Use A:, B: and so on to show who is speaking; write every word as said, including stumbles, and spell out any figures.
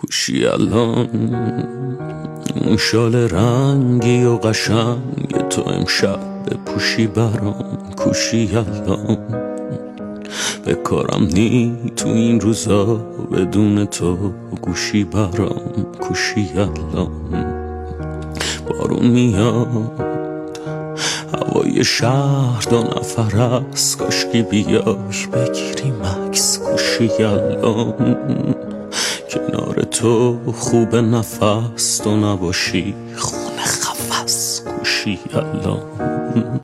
A: کوشی الان اون شال رنگی و قشنگ تو امشب بپوشی برام. کوشی الان بکارم نی تو این روزا بدون تو گوشی برام. کوشی الان بارون میاد هوای شهر دو نفر است، کاشکی بیای بگیری مکس. کوشی الان کنار تو خوب نفس تو نباشی خونه خفس. کوشی الان